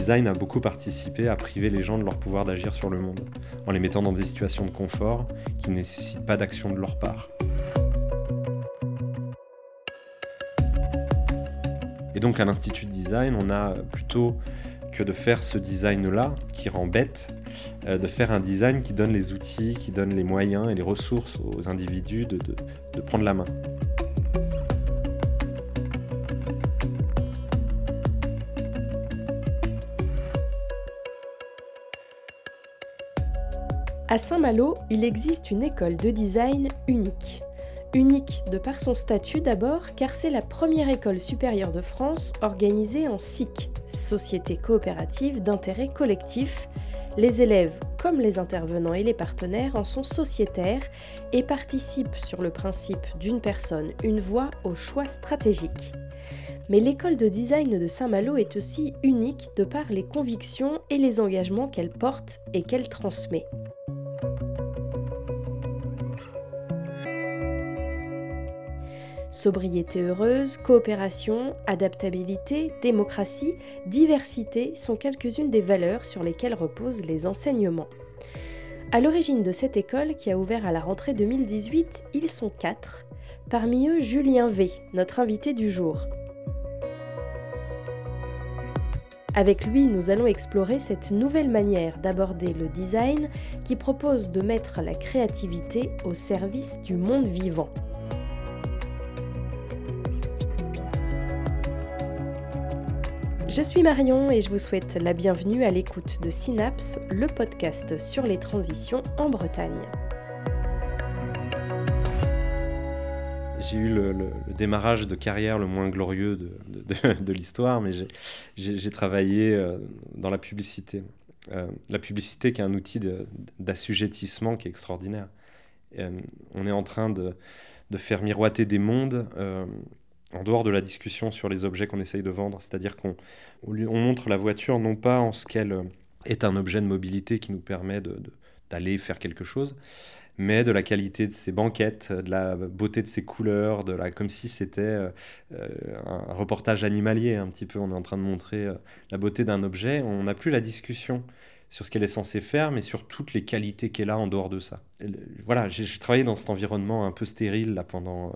design a beaucoup participé à priver les gens de leur pouvoir d'agir sur le monde, en les mettant dans des situations de confort qui ne nécessitent pas d'action de leur part. Et donc à l'Institut de Design, on a plutôt que de faire ce design-là qui rend bête, de faire un design qui donne les outils, qui donne les moyens et les ressources aux individus de prendre la main. À Saint-Malo, il existe une école de design unique. Unique de par son statut d'abord, car c'est la première école supérieure de France organisée en SIC, Société coopérative d'intérêt collectif. Les élèves, comme les intervenants et les partenaires, en sont sociétaires et participent sur le principe d'une personne, une voix au choix stratégique. Mais l'école de design de Saint-Malo est aussi unique de par les convictions et les engagements qu'elle porte et qu'elle transmet. Sobriété heureuse, coopération, adaptabilité, démocratie, diversité sont quelques-unes des valeurs sur lesquelles reposent les enseignements. À l'origine de cette école, qui a ouvert à la rentrée 2018, ils sont 4. Parmi eux, Julien V, notre invité du jour. Avec lui, nous allons explorer cette nouvelle manière d'aborder le design qui propose de mettre la créativité au service du monde vivant. Je suis Marion et je vous souhaite la bienvenue à l'écoute de Synapse, le podcast sur les transitions en Bretagne. J'ai eu le démarrage de carrière le moins glorieux de l'histoire, mais j'ai travaillé dans la publicité. La publicité qui est un outil d'assujettissement qui est extraordinaire. On est en train de faire miroiter des mondes en dehors de la discussion sur les objets qu'on essaye de vendre. C'est-à-dire qu'on montre la voiture non pas en ce qu'elle est un objet de mobilité qui nous permet d'aller faire quelque chose, mais de la qualité de ses banquettes, de la beauté de ses couleurs, comme si c'était un reportage animalier un petit peu. On est en train de montrer la beauté d'un objet. On n'a plus la discussion sur ce qu'elle est censée faire, mais sur toutes les qualités qu'elle a en dehors de ça. Voilà, j'ai travaillé dans cet environnement un peu stérile là, pendant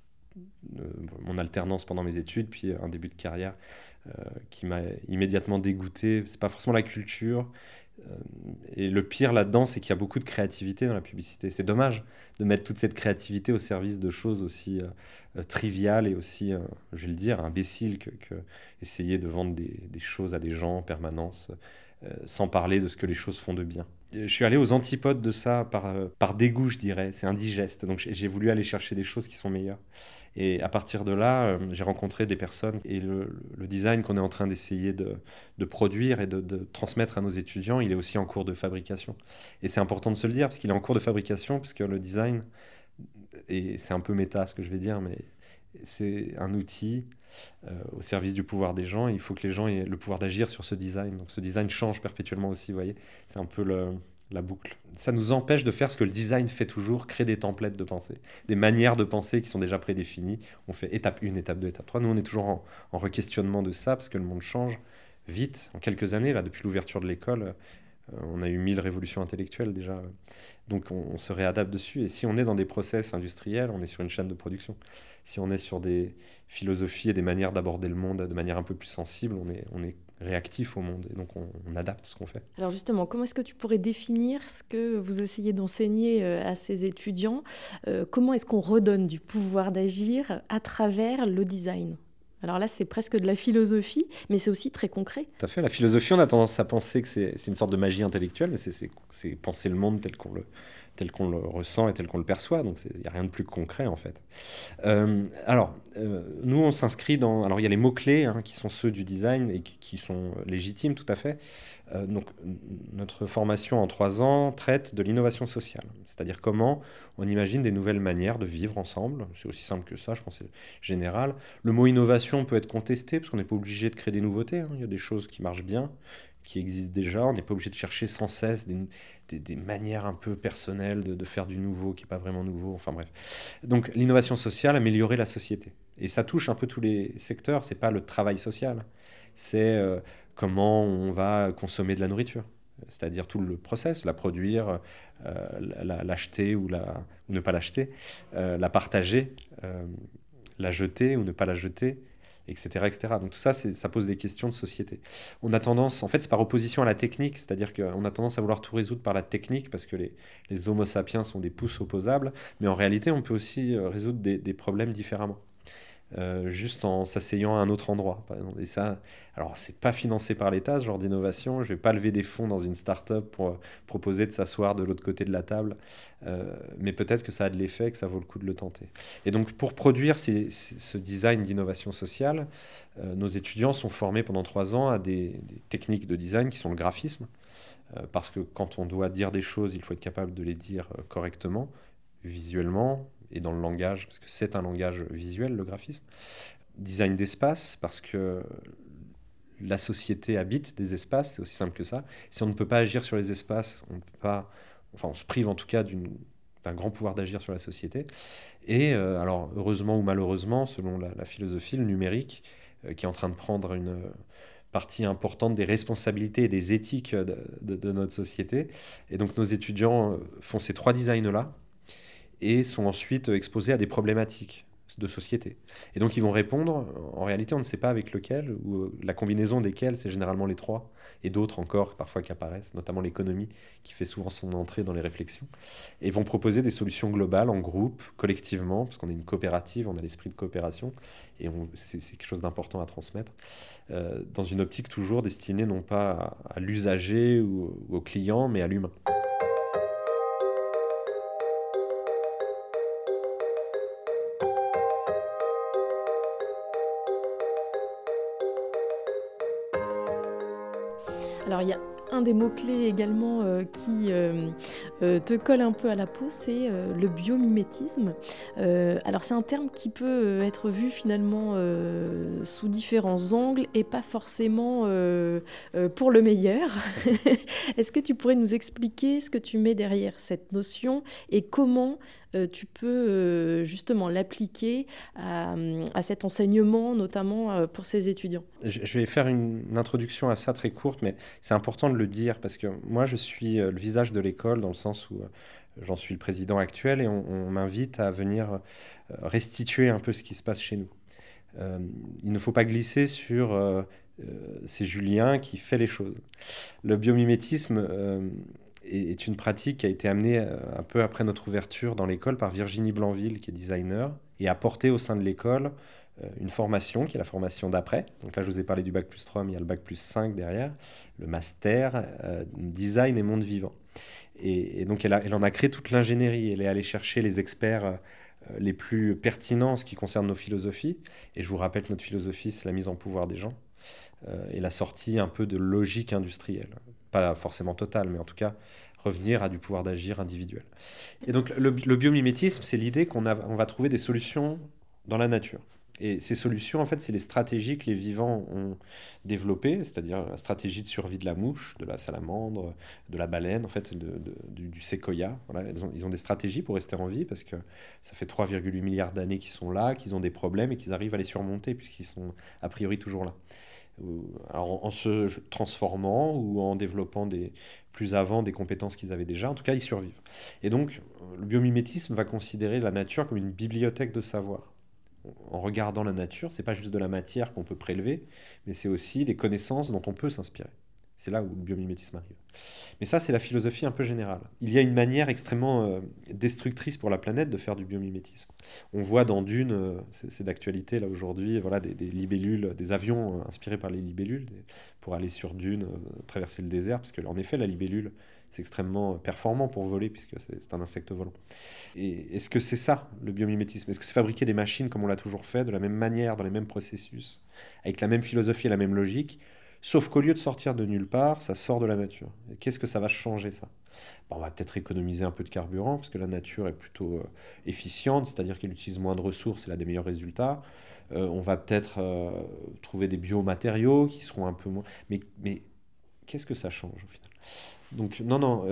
mon alternance pendant mes études, puis un début de carrière qui m'a immédiatement dégoûté. C'est pas forcément la culture. Et le pire là-dedans, c'est qu'il y a beaucoup de créativité dans la publicité. C'est dommage de mettre toute cette créativité au service de choses aussi triviales et aussi, je vais le dire, imbéciles que essayer de vendre des choses à des gens en permanence, sans parler de ce que les choses font de bien. Je suis allé aux antipodes de ça par dégoût, je dirais. C'est indigeste. Donc j'ai voulu aller chercher des choses qui sont meilleures. Et à partir de là, j'ai rencontré des personnes. Et le design qu'on est en train d'essayer de produire et de transmettre à nos étudiants, il est aussi en cours de fabrication. Et c'est important de se le dire, parce qu'il est en cours de fabrication, parce que le design, et c'est un peu méta ce que je vais dire, mais c'est un outil au service du pouvoir des gens. Et il faut que les gens aient le pouvoir d'agir sur ce design. Donc ce design change perpétuellement aussi, vous voyez. C'est un peu la boucle. Ça nous empêche de faire ce que le design fait toujours, créer des templates de pensée, des manières de penser qui sont déjà prédéfinies. On fait étape 1, étape 2, étape 3. Nous, on est toujours en re-questionnement de ça, parce que le monde change vite. En quelques années, là, depuis l'ouverture de l'école, on a eu 1000 révolutions intellectuelles déjà. Donc on se réadapte dessus. Et si on est dans des process industriels, on est sur une chaîne de production. Si on est sur des philosophies et des manières d'aborder le monde de manière un peu plus sensible, on est réactif au monde. Et donc on adapte ce qu'on fait. Alors justement, comment est-ce que tu pourrais définir ce que vous essayez d'enseigner à ces étudiants ? Comment est-ce qu'on redonne du pouvoir d'agir à travers le design ? Alors là, c'est presque de la philosophie, mais c'est aussi très concret. Tout à fait. La philosophie, on a tendance à penser que c'est une sorte de magie intellectuelle, mais c'est penser le monde tel qu'on le ressent et tel qu'on le perçoit. Donc, il n'y a rien de plus concret, en fait. Nous, on s'inscrit dans... Alors, il y a les mots-clés qui sont ceux du design et qui sont légitimes, tout à fait. Donc, notre formation en 3 ans traite de l'innovation sociale. C'est-à-dire comment on imagine des nouvelles manières de vivre ensemble. C'est aussi simple que ça, je pense que c'est général. Le mot innovation peut être contesté, parce qu'on n'est pas obligé de créer des nouveautés. Il y a des choses qui marchent bien, qui existent déjà. On n'est pas obligé de chercher sans cesse des manières un peu personnelles de faire du nouveau qui n'est pas vraiment nouveau. Enfin bref. Donc l'innovation sociale, améliorer la société. Et ça touche un peu tous les secteurs. Ce n'est pas le travail social. C'est comment on va consommer de la nourriture, c'est-à-dire tout le process, la produire, l'acheter ou ne pas l'acheter, la partager, la jeter ou ne pas la jeter, etc., etc. Donc tout ça, ça pose des questions de société. On a tendance, en fait, c'est par opposition à la technique, c'est-à-dire qu'on a tendance à vouloir tout résoudre par la technique parce que les Homo sapiens sont des pousses opposables, mais en réalité, on peut aussi résoudre des problèmes différemment. Juste en s'asseyant à un autre endroit. Et ça, alors c'est pas financé par l'État, ce genre d'innovation. Je vais pas lever des fonds dans une start-up pour proposer de s'asseoir de l'autre côté de la table, mais peut-être que ça a de l'effet, que ça vaut le coup de le tenter. Et donc pour produire ce design d'innovation sociale, nos étudiants sont formés pendant 3 ans à des techniques de design qui sont le graphisme, parce que quand on doit dire des choses, il faut être capable de les dire correctement, visuellement, et dans le langage, parce que c'est un langage visuel, le graphisme. Design d'espace, parce que la société habite des espaces, c'est aussi simple que ça. Si on ne peut pas agir sur les espaces, on ne peut pas, enfin on se prive en tout cas d'un grand pouvoir d'agir sur la société. Et alors heureusement ou malheureusement, selon la philosophie, le numérique, qui est en train de prendre une partie importante des responsabilités et des éthiques de notre société. Et donc nos étudiants font ces 3 designs-là, et sont ensuite exposés à des problématiques de société. Et donc ils vont répondre, en réalité on ne sait pas avec lequel, ou la combinaison desquels, c'est généralement les 3, et d'autres encore parfois qui apparaissent, notamment l'économie qui fait souvent son entrée dans les réflexions, et vont proposer des solutions globales en groupe, collectivement, parce qu'on est une coopérative, on a l'esprit de coopération, et c'est quelque chose d'important à transmettre, dans une optique toujours destinée non pas à l'usager ou au client, mais à l'humain. Alors il y a un des mots-clés également qui te colle un peu à la peau, c'est le biomimétisme. Alors c'est un terme qui peut être vu finalement sous différents angles et pas forcément pour le meilleur. Est-ce que tu pourrais nous expliquer ce que tu mets derrière cette notion et comment tu peux justement l'appliquer à cet enseignement, notamment pour ces étudiants? Je vais faire une introduction à ça très courte, mais c'est important de le dire parce que moi, je suis le visage de l'école dans le sens où j'en suis le président actuel et on m'invite à venir restituer un peu ce qui se passe chez nous. Il ne faut pas glisser sur c'est Julien qui fait les choses. Le biomimétisme est une pratique qui a été amenée un peu après notre ouverture dans l'école par Virginie Blanville, qui est designer, et a porté au sein de l'école une formation qui est la formation d'après. Donc là, je vous ai parlé du bac+3, mais il y a le bac+5 derrière, le master design et monde vivant. Et donc, elle en a créé toute l'ingénierie. Elle est allée chercher les experts les plus pertinents en ce qui concerne nos philosophies. Et je vous rappelle que notre philosophie, c'est la mise en pouvoir des gens et la sortie un peu de logique industrielle. Pas forcément totale, mais en tout cas, revenir à du pouvoir d'agir individuel. Et donc, le biomimétisme, c'est l'idée qu'on va trouver des solutions dans la nature. Et ces solutions, en fait, c'est les stratégies que les vivants ont développées, c'est-à-dire la stratégie de survie de la mouche, de la salamandre, de la baleine, en fait, du séquoia. Voilà, ils ont des stratégies pour rester en vie parce que ça fait 3,8 milliards d'années qu'ils sont là, qu'ils ont des problèmes et qu'ils arrivent à les surmonter puisqu'ils sont a priori toujours là. Alors, en se transformant ou en développant plus avant des compétences qu'ils avaient déjà, en tout cas, ils survivent. Et donc, le biomimétisme va considérer la nature comme une bibliothèque de savoir. En regardant la nature, c'est pas juste de la matière qu'on peut prélever, mais c'est aussi des connaissances dont on peut s'inspirer. C'est là où le biomimétisme arrive. Mais ça, c'est la philosophie un peu générale. Il y a une manière extrêmement destructrice pour la planète de faire du biomimétisme. On voit dans Dune, c'est d'actualité là aujourd'hui, voilà, des libellules, des avions inspirés par les libellules pour aller sur Dune, traverser le désert, parce que en effet, la libellule, c'est extrêmement performant pour voler, puisque c'est un insecte volant. Et est-ce que c'est ça, le biomimétisme? Est-ce que c'est fabriquer des machines comme on l'a toujours fait, de la même manière, dans les mêmes processus, avec la même philosophie et la même logique, sauf qu'au lieu de sortir de nulle part, ça sort de la nature? Et qu'est-ce que ça va changer, ça? On va peut-être économiser un peu de carburant, parce que la nature est plutôt efficiente, c'est-à-dire qu'elle utilise moins de ressources et elle a des meilleurs résultats. On va peut-être trouver des biomatériaux qui seront un peu moins... Mais qu'est-ce que ça change, au final? Donc, non,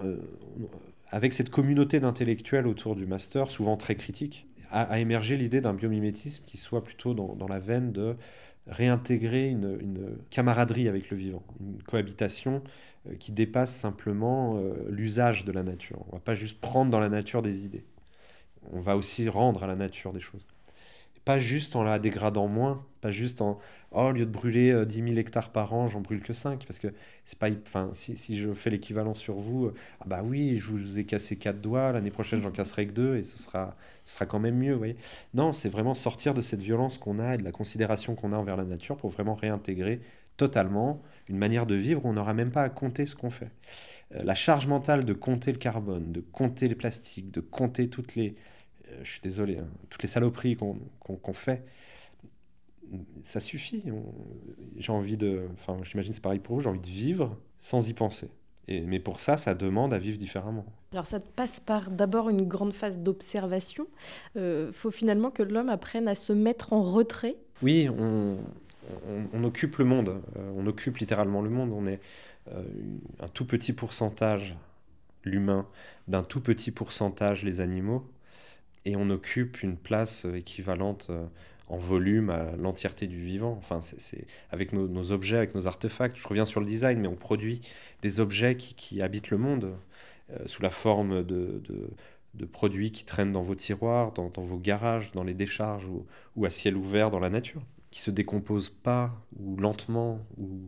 avec cette communauté d'intellectuels autour du master, souvent très critiques, a émergé l'idée d'un biomimétisme qui soit plutôt dans la veine de réintégrer une camaraderie avec le vivant, une cohabitation qui dépasse simplement l'usage de la nature. On ne va pas juste prendre dans la nature des idées, on va aussi rendre à la nature des choses. Pas juste en la dégradant moins, pas juste en oh, au lieu de brûler 10 000 hectares par an, j'en brûle que 5, parce que c'est pas, enfin, si je fais l'équivalent sur vous, ah bah oui, je vous ai cassé 4 doigts, l'année prochaine j'en casserai que 2 et ce sera quand même mieux, vous voyez. Non, c'est vraiment sortir de cette violence qu'on a et de la considération qu'on a envers la nature pour vraiment réintégrer totalement une manière de vivre où on n'aura même pas à compter ce qu'on fait. La charge mentale de compter le carbone, de compter les plastiques, de compter je suis désolé, hein, toutes les saloperies qu'on fait, ça suffit. J'ai envie enfin, j'imagine c'est pareil pour vous, j'ai envie de vivre sans y penser. Mais pour ça, ça demande à vivre différemment. Alors ça passe par d'abord une grande phase d'observation. Faut finalement que l'homme apprenne à se mettre en retrait. Oui, on occupe le monde, on occupe littéralement le monde. On est un tout petit pourcentage, l'humain, d'un tout petit pourcentage, les animaux. Et on occupe une place équivalente en volume à l'entièreté du vivant. Enfin, c'est avec nos objets, avec nos artefacts. Je reviens sur le design, mais on produit des objets qui habitent le monde sous la forme de produits qui traînent dans vos tiroirs, dans vos garages, dans les décharges ou à ciel ouvert dans la nature, qui se décomposent pas ou lentement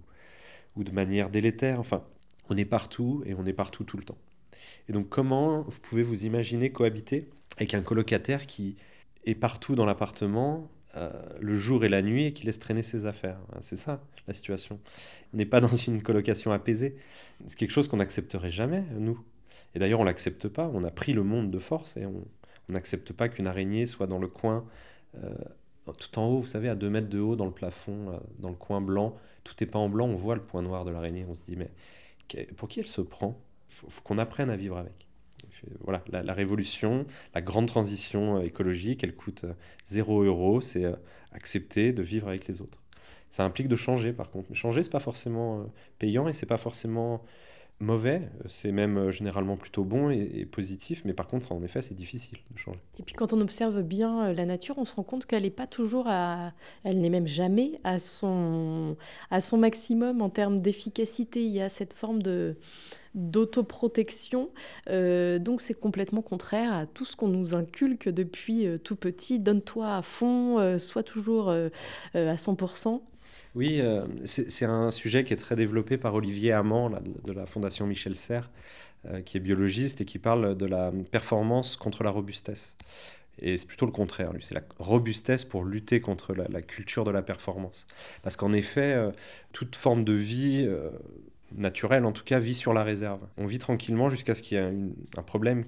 ou de manière délétère. Enfin, on est partout et on est partout tout le temps. Et donc, comment vous pouvez vous imaginer cohabiter avec un colocataire qui est partout dans l'appartement, le jour et la nuit, et qui laisse traîner ses affaires? C'est ça, la situation. On n'est pas dans une colocation apaisée. C'est quelque chose qu'on n'accepterait jamais, nous. Et d'ailleurs, on ne l'accepte pas. On a pris le monde de force et on n'accepte pas qu'une araignée soit dans le coin, tout en haut, vous savez, à 2 mètres de haut, dans le plafond, dans le coin blanc. Tout n'est pas en blanc, on voit le point noir de l'araignée. On se dit, mais pour qui elle se prend? Faut qu'on apprenne à vivre avec. Voilà, la révolution, la grande transition écologique, elle coûte 0 €, c'est accepter de vivre avec les autres. Ça implique de changer par contre. Mais changer, c'est pas forcément payant et c'est pas forcément mauvais, c'est même généralement plutôt bon et positif, mais par contre, en effet, c'est difficile de changer. Et puis quand on observe bien la nature, on se rend compte qu'elle n'est pas toujours elle n'est même jamais à son maximum en termes d'efficacité. Il y a cette forme d'autoprotection. Donc c'est complètement contraire à tout ce qu'on nous inculque depuis tout petit. Donne-toi à fond, sois toujours à 100%. Oui, c'est un sujet qui est très développé par Olivier Amand, là, de la Fondation Michel Serres, qui est biologiste et qui parle de la performance contre la robustesse. Et c'est plutôt le contraire, lui. C'est la robustesse pour lutter contre la culture de la performance. Parce qu'en effet, toute forme de vie naturelle, en tout cas, vit sur la réserve. On vit tranquillement jusqu'à ce qu'il y ait un problème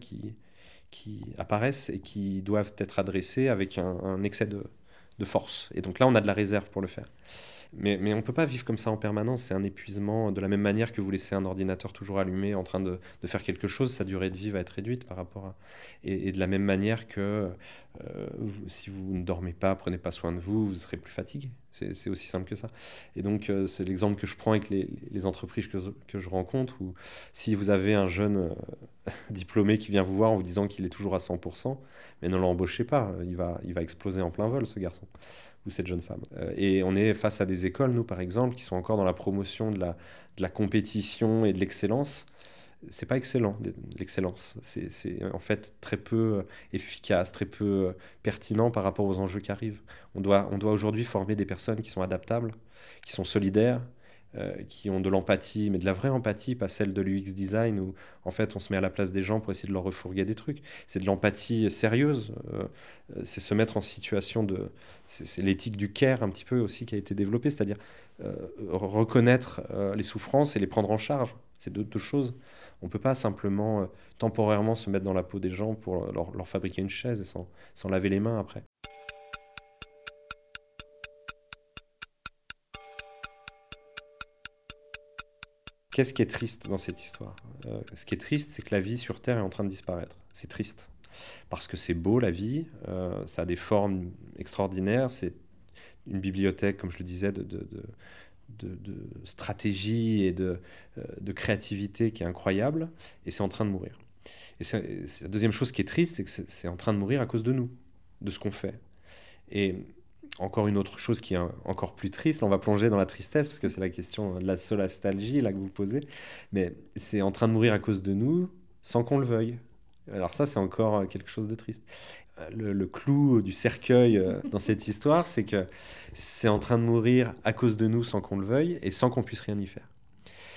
qui apparaisse et qui doivent être adressés avec un excès de force. Et donc là, on a de la réserve pour le faire. Mais on ne peut pas vivre comme ça en permanence, c'est un épuisement. De la même manière que vous laissez un ordinateur toujours allumé en train de faire quelque chose, sa durée de vie va être réduite par rapport à... Et de la même manière que si vous ne dormez pas, prenez pas soin de vous, vous serez plus fatigué. C'est aussi simple que ça. Et donc c'est l'exemple que je prends avec les entreprises que je rencontre, où si vous avez un jeune diplômé qui vient vous voir en vous disant qu'il est toujours à 100%, mais ne l'embauchez pas, il va exploser en plein vol, ce garçon ou cette jeune femme. Et on est face à des écoles, nous par exemple, qui sont encore dans la promotion de la compétition et de l'excellence. C'est pas excellent, l'excellence. C'est en fait très peu efficace, très peu pertinent par rapport aux enjeux qui arrivent. On doit aujourd'hui former des personnes qui sont adaptables, qui sont solidaires, qui ont de l'empathie, mais de la vraie empathie, pas celle de l'UX design où en fait on se met à la place des gens pour essayer de leur refourguer des trucs. C'est de l'empathie sérieuse, c'est se mettre en situation de... C'est l'éthique du care un petit peu aussi qui a été développée, c'est-à-dire reconnaître les souffrances et les prendre en charge. C'est deux choses. On ne peut pas simplement temporairement se mettre dans la peau des gens pour leur fabriquer une chaise et sans laver les mains après. Qu'est-ce qui est triste dans cette histoire? Ce qui est triste, c'est que la vie sur Terre est en train de disparaître. C'est triste. Parce que c'est beau, la vie. Ça a des formes extraordinaires. C'est une bibliothèque, comme je le disais, de stratégie et de créativité qui est incroyable. Et c'est en train de mourir. Et c'est la deuxième chose qui est triste, c'est que c'est en train de mourir à cause de nous, de ce qu'on fait. Et encore une autre chose qui est encore plus triste, là on va plonger dans la tristesse, parce que c'est la question de la solastalgie là, que vous posez, mais c'est en train de mourir à cause de nous, sans qu'on le veuille. Alors ça, c'est encore quelque chose de triste. Le clou du cercueil dans cette histoire, c'est que c'est en train de mourir à cause de nous sans qu'on le veuille et sans qu'on puisse rien y faire. Pourquoi ?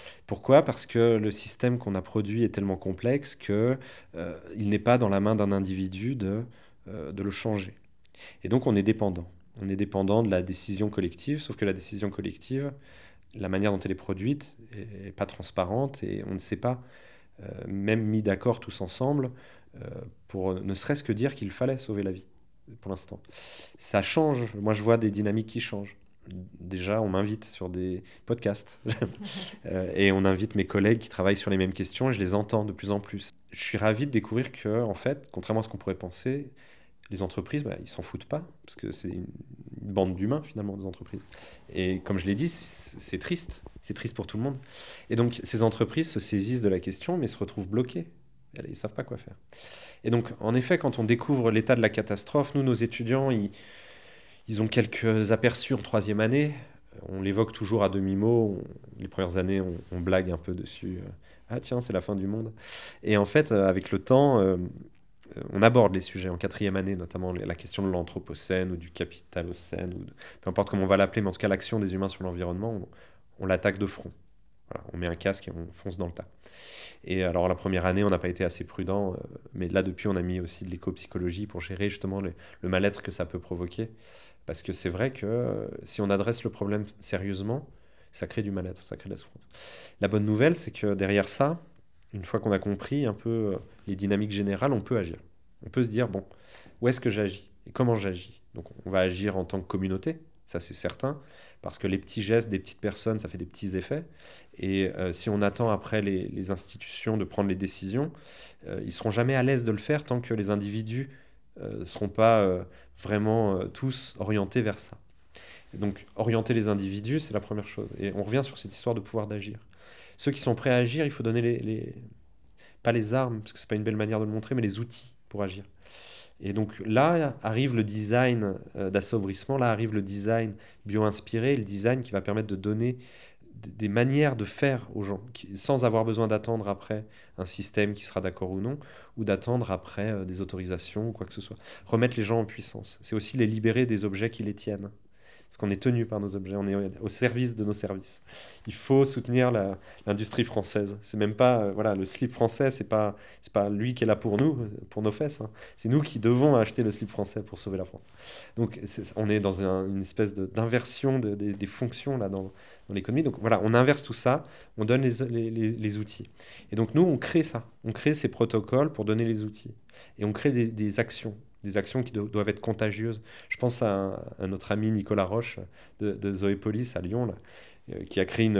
Parce que le système qu'on a produit est tellement complexe qu'il n'est pas dans la main d'un individu de le changer. Et donc on est dépendant. On est dépendant de la décision collective, sauf que la décision collective, la manière dont elle est produite n'est pas transparente et on ne sait pas, même mis d'accord tous ensemble, pour ne serait-ce que dire qu'il fallait sauver la vie, pour l'instant. Ça change. Moi, je vois des dynamiques qui changent. Déjà, on m'invite sur des podcasts et on invite mes collègues qui travaillent sur les mêmes questions et je les entends de plus en plus. Je suis ravi de découvrir que, en fait, contrairement à ce qu'on pourrait penser, les entreprises, ils s'en foutent pas, parce que c'est une bande d'humains, finalement, des entreprises. Et comme je l'ai dit, c'est triste. C'est triste pour tout le monde. Et donc, ces entreprises se saisissent de la question, mais se retrouvent bloquées. Ils ne savent pas quoi faire. Et donc, en effet, quand on découvre l'état de la catastrophe, nous, nos étudiants, ils ont quelques aperçus en troisième année. On l'évoque toujours à demi-mot. Les premières années, on blague un peu dessus. Ah tiens, c'est la fin du monde. Et en fait, avec le temps, on aborde les sujets en quatrième année, notamment la question de l'anthropocène ou du capitalocène, ou peu importe comment on va l'appeler, mais en tout cas l'action des humains sur l'environnement, on l'attaque de front. Voilà, on met un casque et on fonce dans le tas. Et alors la première année, on n'a pas été assez prudent, mais là depuis, on a mis aussi de l'éco-psychologie pour gérer justement le mal-être que ça peut provoquer. Parce que c'est vrai que si on adresse le problème sérieusement, ça crée du mal-être, ça crée de la souffrance. La bonne nouvelle, c'est que derrière ça, une fois qu'on a compris un peu les dynamiques générales, on peut agir. On peut se dire, bon, où est-ce que j'agis et comment j'agis ? Donc on va agir en tant que communauté, ça c'est certain, parce que les petits gestes des petites personnes, ça fait des petits effets. Et si on attend après les institutions de prendre les décisions, ils ne seront jamais à l'aise de le faire tant que les individus ne seront pas vraiment tous orientés vers ça. Et donc orienter les individus, c'est la première chose. Et on revient sur cette histoire de pouvoir d'agir. Ceux qui sont prêts à agir, il faut donner pas les armes, parce que c'est pas une belle manière de le montrer, mais les outils pour agir. Et donc là arrive le design d'assombrissement, là arrive le design bio-inspiré, le design qui va permettre de donner des manières de faire aux gens, sans avoir besoin d'attendre après un système qui sera d'accord ou non, ou d'attendre après des autorisations ou quoi que ce soit. Remettre les gens en puissance, c'est aussi les libérer des objets qui les tiennent. Parce qu'on est tenu par nos objets, on est au service de nos services. Il faut soutenir l'industrie française. C'est même pas, le slip français, c'est pas lui qui est là pour nous, pour nos fesses. Hein. C'est nous qui devons acheter le slip français pour sauver la France. Donc on est dans une espèce d'inversion des fonctions là dans l'économie. Donc voilà, on inverse tout ça, on donne les outils. Et donc nous, on crée ça, on crée ces protocoles pour donner les outils. Et on crée des actions qui doivent être contagieuses. Je pense à notre ami Nicolas Roche de Zoépolis à Lyon, là, qui a créé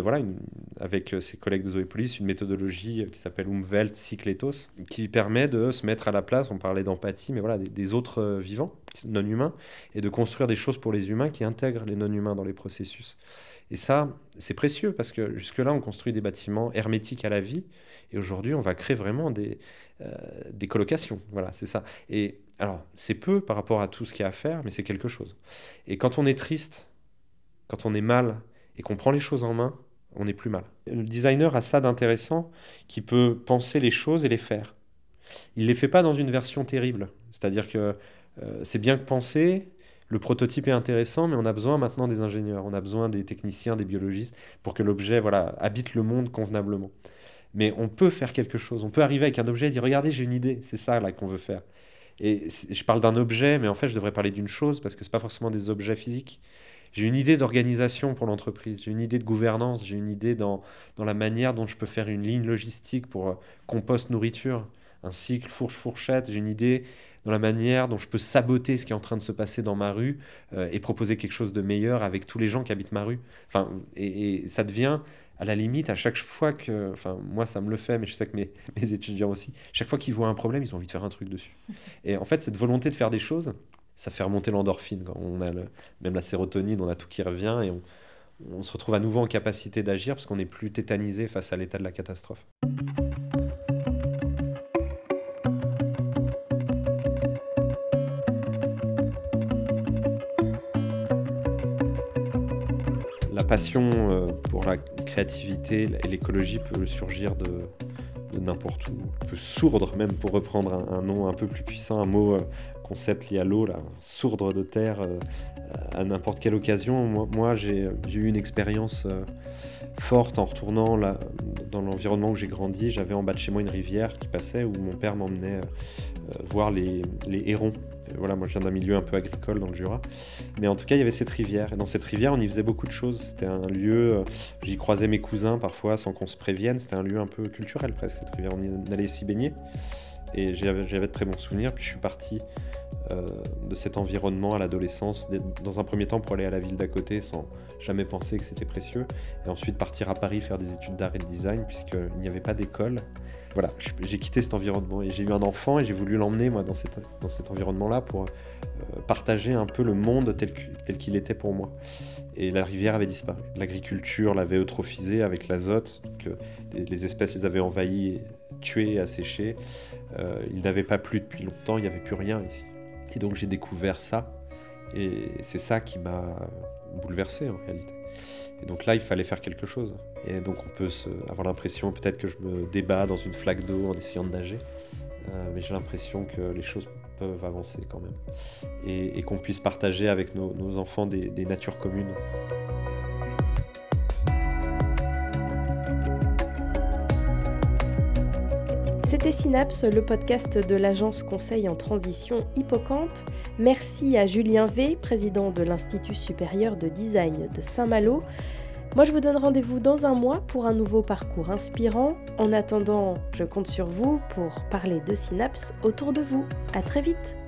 avec ses collègues de Zoépolis une méthodologie qui s'appelle Umwelt Cycletos, qui permet de se mettre à la place, on parlait d'empathie, mais voilà, des autres vivants, non humains, et de construire des choses pour les humains qui intègrent les non humains dans les processus. Et ça, c'est précieux parce que jusque-là, on construit des bâtiments hermétiques à la vie, et aujourd'hui, on va créer vraiment des colocations. Voilà, c'est ça. Et alors, c'est peu par rapport à tout ce qu'il y a à faire, mais c'est quelque chose. Et quand on est triste, quand on est mal, et qu'on prend les choses en main, on n'est plus mal. Le designer a ça d'intéressant, qui peut penser les choses et les faire. Il ne les fait pas dans une version terrible. C'est-à-dire que c'est bien pensé, le prototype est intéressant, mais on a besoin maintenant des ingénieurs, on a besoin des techniciens, des biologistes, pour que l'objet habite le monde convenablement. Mais on peut faire quelque chose, on peut arriver avec un objet et dire « Regardez, j'ai une idée, c'est ça là qu'on veut faire ». Et je parle d'un objet, mais en fait, je devrais parler d'une chose, parce que ce n'est pas forcément des objets physiques. J'ai une idée d'organisation pour l'entreprise, j'ai une idée de gouvernance, j'ai une idée dans la manière dont je peux faire une ligne logistique pour compost nourriture, un cycle fourche-fourchette, j'ai une idée dans la manière dont je peux saboter ce qui est en train de se passer dans ma rue et proposer quelque chose de meilleur avec tous les gens qui habitent ma rue. Enfin, et ça devient, à la limite, à chaque fois que... Enfin, moi, ça me le fait, mais je sais que mes étudiants aussi, chaque fois qu'ils voient un problème, ils ont envie de faire un truc dessus. Et en fait, cette volonté de faire des choses, ça fait remonter l'endorphine. Quand on a même la sérotonine, on a tout qui revient et on se retrouve à nouveau en capacité d'agir parce qu'on n'est plus tétanisé face à l'état de la catastrophe. passion pour la créativité et l'écologie peut surgir de n'importe où. On peut sourdre même, pour reprendre un nom un peu plus puissant, un mot, concept lié à l'eau, là, sourdre de terre à n'importe quelle occasion. Moi j'ai eu une expérience forte en retournant là, dans l'environnement où j'ai grandi. J'avais en bas de chez moi une rivière qui passait où mon père m'emmenait voir les hérons. Voilà, moi je viens d'un milieu un peu agricole dans le Jura. Mais en tout cas, il y avait cette rivière. Et dans cette rivière, on y faisait beaucoup de choses. C'était un lieu, j'y croisais mes cousins parfois sans qu'on se prévienne. C'était un lieu un peu culturel presque, cette rivière. On allait s'y baigner. Et j'avais de très bons souvenirs. Puis je suis parti de cet environnement à l'adolescence, dans un premier temps pour aller à la ville d'à côté sans jamais penser que c'était précieux. Et ensuite partir à Paris faire des études d'art et de design puisqu'il n'y avait pas d'école. Voilà, j'ai quitté cet environnement et j'ai eu un enfant et j'ai voulu l'emmener moi dans cet environnement-là pour partager un peu le monde tel qu'il était pour moi. Et la rivière avait disparu. L'agriculture l'avait eutrophisée avec l'azote, que les espèces les avaient envahies, tuées, asséchées. Il n'avait pas plu depuis longtemps, il n'y avait plus rien ici. Et donc j'ai découvert ça et c'est ça qui m'a bouleversé en réalité. Et donc là, il fallait faire quelque chose. Et donc on peut avoir l'impression peut-être que je me débat dans une flaque d'eau en essayant de nager. Mais j'ai l'impression que les choses peuvent avancer quand même. Et qu'on puisse partager avec nos enfants des natures communes. C'était Synapse, le podcast de l'agence conseil en transition Hippocampe. Merci à Julien V, président de l'Institut supérieur de design de Saint-Malo. Moi, je vous donne rendez-vous dans un mois pour un nouveau parcours inspirant. En attendant, je compte sur vous pour parler de Synapse autour de vous. À très vite!